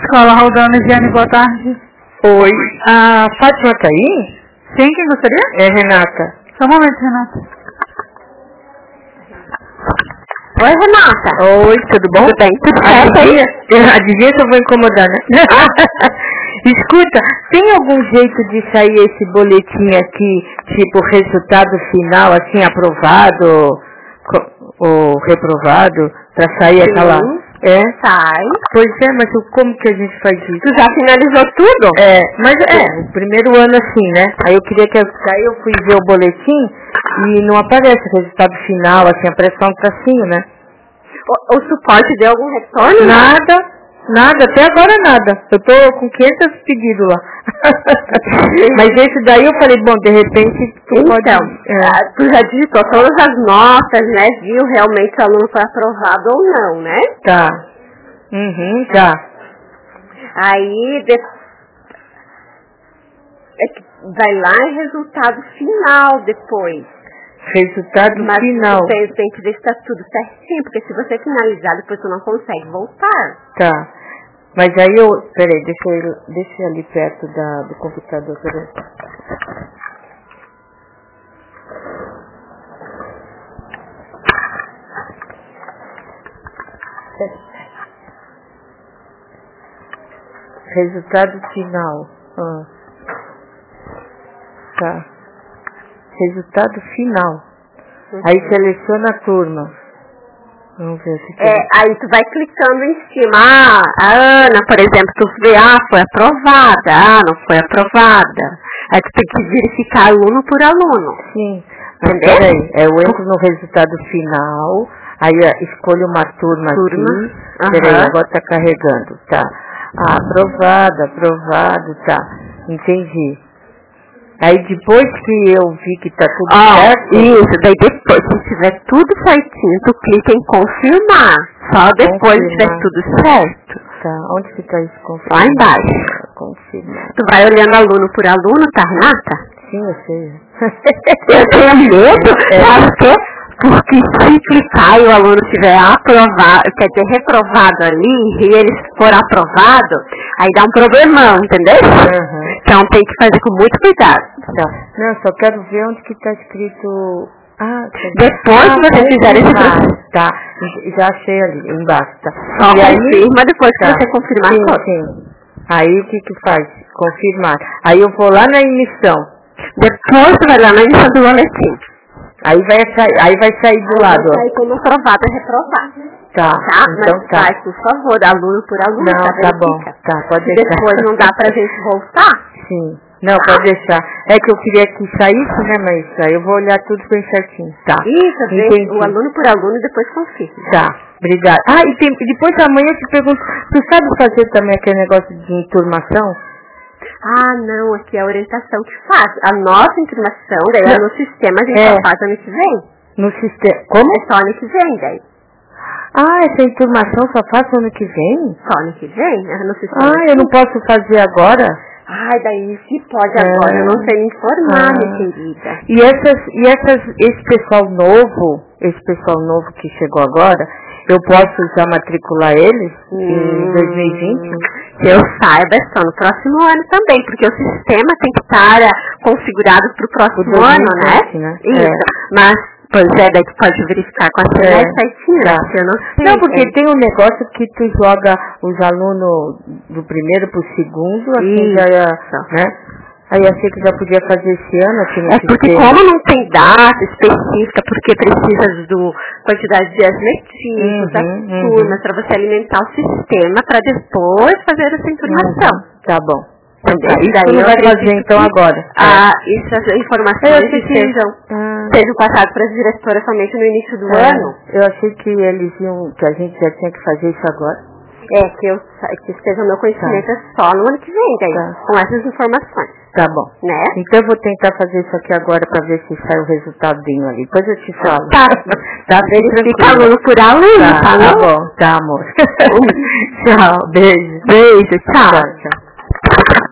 Escola Rodando, Giane, boa tarde. Oi, a Fátima tá aí? Sim, quem gostaria? É Renata. Só um momento, Renata. Oi, Renata. Oi, tudo bom? Tudo bem, tudo certo aí? Adivinha que eu vou incomodar, né? Escuta, tem algum jeito de sair esse boletim aqui, tipo resultado final, assim, aprovado ou reprovado, pra sair aquela... É? Sai. Pois é, mas como que a gente faz isso? Tu já finalizou tudo? É, mas o primeiro ano assim, né? Aí eu queria que aí eu fui ver o boletim e não aparece o resultado final, assim, aparece só um tracinho, né? O suporte deu algum retorno? Nada, até agora nada. Eu tô com 500 pedidos lá. Mas esse daí eu falei, bom, de repente tu pode... Tu já digitou todas as notas, né? Viu realmente se o aluno foi aprovado ou não, né? Tá. Já. Aí vai lá em resultado final depois. Resultado final. Mas tem que ver se tá tudo certinho, porque se você finalizar, depois tu não consegue voltar. Tá. Mas aí peraí, deixa eu ali perto do computador. Peraí. Resultado final. Tá. Resultado final. Aí seleciona a turma. Vamos ver se aí tu vai clicando em cima. A Ana, por exemplo, tu vê, foi aprovada, não foi aprovada. Aí tu tem que verificar aluno por aluno. Sim. Entendeu? Peraí, eu entro no resultado final, aí escolho uma turma aqui. Peraí, agora tá carregando, tá. Aprovado, tá. Entendi. Aí depois que eu vi que tá tudo certo... Isso, daí depois, se tiver tudo certinho, tu clica em confirmar. Só depois que tiver tudo certo. Tá, onde que tá isso? Confirmar. Lá embaixo. Confirmar. Tu vai olhando aluno por aluno, tá, Renata? Sim, eu sei. Eu tenho medo, sabe o quê? Porque se clicar e o aluno estiver aprovado, quer dizer, reprovado ali, e ele for aprovado, aí dá um problemão, entendeu? Então tem que fazer com muito cuidado. Tá. Não, só quero ver onde que tá escrito... Depois que você fizer esse processo. Tá, já achei ali, embaixo, tá. Só e confirma depois que você confirmar tudo. Sim. Aí o que faz? Confirmar. Aí eu vou lá na emissão. Depois você vai lá na emissão do boletim. Aí vai sair do lado. Vai sair como aprovado e reprovado. Tá, então mas faz, por favor, aluno por aluno. Não, tá bom. Tá, pode deixar. Depois não dá pra gente voltar? Sim. Não, pode deixar. É que eu queria que saísse, né, mas aí eu vou olhar tudo bem certinho. Tá. Isso, o aluno por aluno e depois confirma. Tá, obrigada. E depois amanhã eu te pergunto, tu sabe fazer também aquele negócio de enturmação? Não, aqui é a orientação que faz. A nossa enturmação, daí no sistema a gente só faz ano que vem. No sistema, como? É só ano que vem, daí. Essa enturmação só faz ano que vem? Só ano que vem? No sistema. Eu não posso fazer agora? Daí se pode agora, eu não sei me informar, minha querida. E esse pessoal novo que chegou agora, eu posso já matricular eles em 2020? Que eu saiba, é só no próximo ano também, porque o sistema tem que estar configurado para o próximo ano, né? Isso, mas... Pois daí tu pode verificar com a senha certinho, tá. Eu não sei. Não, porque tem um negócio que tu joga os alunos do primeiro pro segundo, assim já né? Aí achei que já podia fazer esse ano aqui no sistema. Porque como não tem data específica, porque precisa do quantidade de dias letivos, das turmas, para você alimentar o sistema para depois fazer essa informação. Tá bom. Isso não vai fazer então agora. Essas informações sejam passadas para as diretoras somente no início do ano. Eu achei que eles que a gente já tinha que fazer isso agora. Que esteja o meu conhecimento só no ano que vem, daí, com essas informações. Tá bom. Né? Então eu vou tentar fazer isso aqui agora para ver se sai o resultadinho ali. Depois eu te falo. Tá bem tranquilo. Aluno por aluno, tá bom. Tá, amor. Tchau, beijo. Beijo, tchau. Tchau.